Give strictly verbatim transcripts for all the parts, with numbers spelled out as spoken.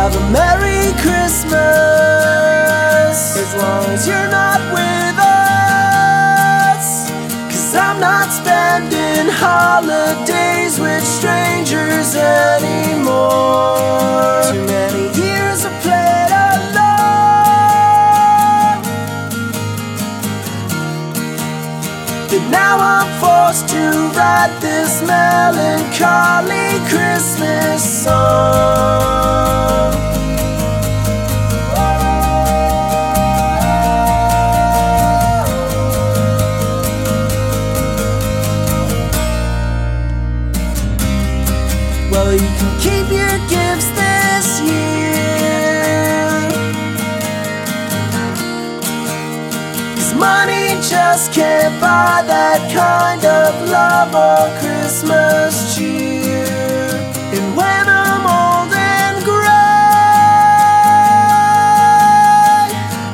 have a Merry Christmas as long as you're not with us. Cause I'm not spending holidays with strangers anymore. Too many years I've played alone, but now I'm forced to write this melancholy Christmas song. Well, you can keep your gifts this year, 'cause money just can't buy that kind of love or Christmas cheer. And when I'm old and gray,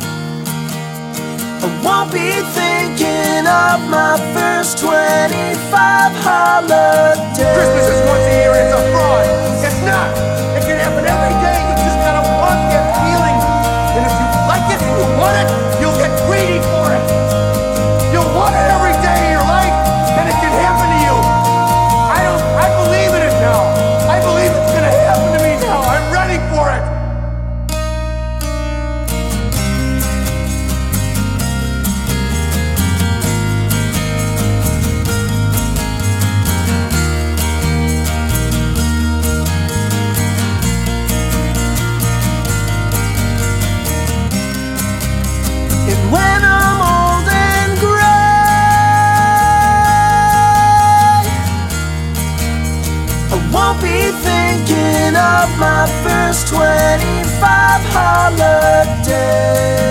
I won't be thinking of my first twenty-five holidays. Christmas is once a year and it's a fraud. It's not. It can happen every day. You just gotta want that feeling. And if you like it and you want it, you'll get greedy for it. You'll want it every day of your life, and it can happen to you. I don't, I believe in it now. I believe it's gonna happen to me now. I'm ready for it. And when I'm old and gray, I won't be thinking of my first twenty-five holidays.